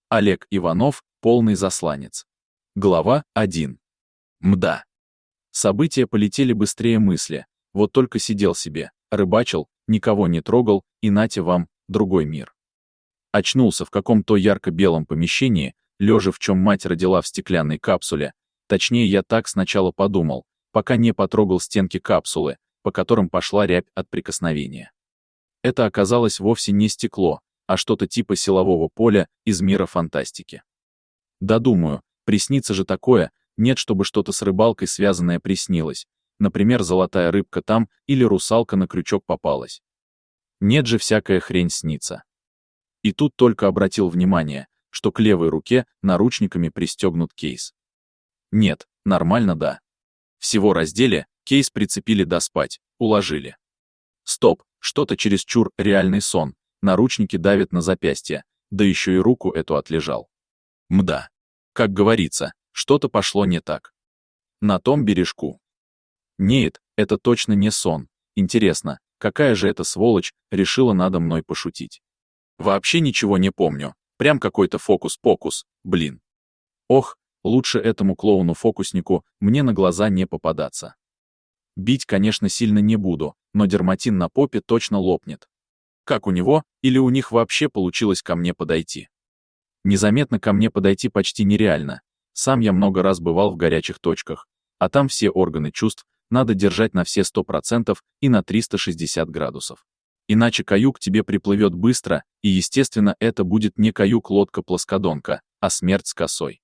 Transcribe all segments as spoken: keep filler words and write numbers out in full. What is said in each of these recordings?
Олег Иванов, полный засланец. Глава один. Мда. События полетели быстрее мысли. Вот только сидел себе, рыбачил, никого не трогал, и нате вам, другой мир. Очнулся в каком-то ярко-белом помещении, лежа в чем мать родила в стеклянной капсуле. Точнее, я так сначала подумал, пока не потрогал стенки капсулы, по которым пошла рябь от прикосновения. Это оказалось вовсе не стекло, а что-то типа силового поля из мира фантастики. Да думаю, приснится же такое, нет, чтобы что-то с рыбалкой связанное приснилось, например, золотая рыбка там или русалка на крючок попалась. Нет же, всякая хрень снится. И тут только обратил внимание, что к левой руке наручниками пристегнут кейс. Нет, нормально, да. Всего раздели, кейс прицепили да спать, уложили. Стоп, что-то чересчур реальный сон, наручники давят на запястье, да еще и руку эту отлежал. Мда. Как говорится, что-то пошло не так. На том бережку. Нет, это точно не сон. Интересно, какая же эта сволочь решила надо мной пошутить? Вообще ничего не помню, прям какой-то фокус-покус, блин. Ох, лучше этому клоуну-фокуснику мне на глаза не попадаться. Бить, конечно, сильно не буду, но дерматин на попе точно лопнет. Как у него, или у них вообще получилось ко мне подойти? Незаметно ко мне подойти почти нереально. Сам я много раз бывал в горячих точках, а там все органы чувств надо держать на все сто процентов и на триста шестьдесят градусов. Иначе каюк тебе приплывет быстро, и, естественно, это будет не каюк-лодка-плоскодонка, а смерть с косой.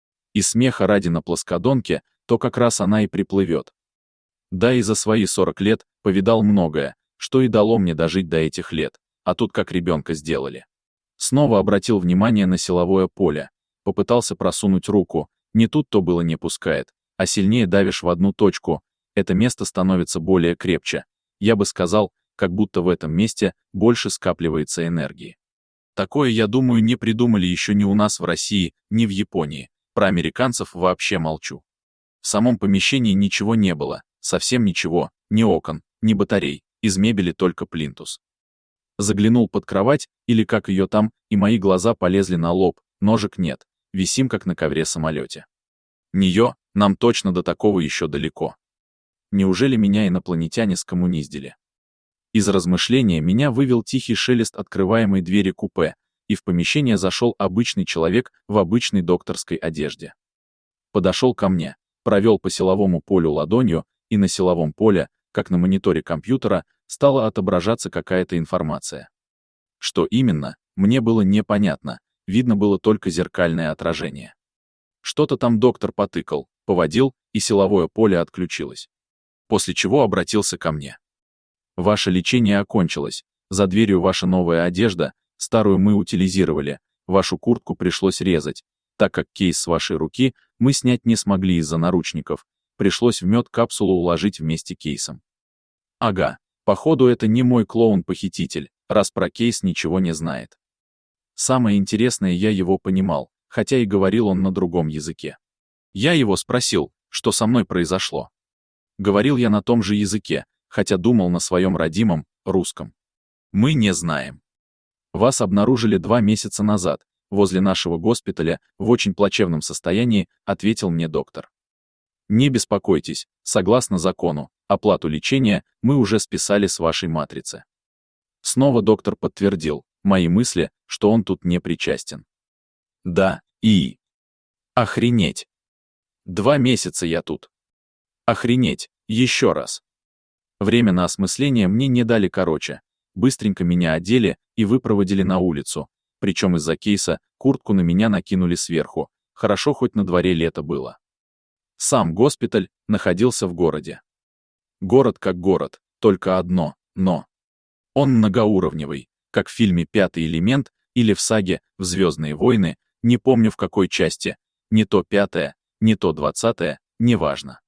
И смеха ради на плоскодонке, то как раз она и приплывет. Да, и за свои сорок лет повидал многое, что и дало мне дожить до этих лет, а тут как ребенка сделали. Снова обратил внимание на силовое поле, попытался просунуть руку, не тут-то было не пускает, а сильнее давишь в одну точку, это место становится более крепче, я бы сказал, как будто в этом месте больше скапливается энергии. Такое, я думаю, не придумали еще ни у нас в России, ни в Японии, про американцев вообще молчу. В самом помещении ничего не было, совсем ничего, ни окон, ни батарей, из мебели только плинтус. Заглянул под кровать, или как ее там, и мои глаза полезли на лоб, ножек нет, висим как на ковре-самолете. Нее, нам точно до такого еще далеко. Неужели меня инопланетяне скоммуниздили? Из размышления меня вывел тихий шелест открываемой двери купе, и в помещение зашел обычный человек в обычной докторской одежде. Подошел ко мне, провел по силовому полю ладонью, и на силовом поле, как на мониторе компьютера, стала отображаться какая-то информация. Что именно, мне было непонятно, видно было только зеркальное отражение. Что-то там доктор потыкал, поводил, и силовое поле отключилось. После чего обратился ко мне. Ваше лечение окончилось, за дверью ваша новая одежда, старую мы утилизировали, вашу куртку пришлось резать, так как кейс с вашей руки мы снять не смогли из-за наручников, пришлось в мед капсулу уложить вместе кейсом. Ага, походу это не мой клоун-похититель, раз про кейс ничего не знает. Самое интересное, я его понимал, хотя и говорил он на другом языке. Я его спросил, что со мной произошло. Говорил я на том же языке, хотя думал на своем родимом, русском. Мы не знаем. Вас обнаружили два месяца назад, возле нашего госпиталя, в очень плачевном состоянии, ответил мне доктор. Не беспокойтесь, согласно закону, оплату лечения мы уже списали с вашей матрицы. Снова доктор подтвердил мои мысли, что он тут не причастен. Да, и... Охренеть. Два месяца я тут. Охренеть, еще раз. Время на осмысление мне не дали короче. Быстренько меня одели и выпроводили на улицу, причем из-за кейса куртку на меня накинули сверху, хорошо хоть на дворе лето было. Сам госпиталь находился в городе. Город как город, только одно, но. Он многоуровневый, как в фильме «Пятый элемент» или в саге «В Звездные войны», не помню в какой части, не то пятая, не то двадцатая, неважно.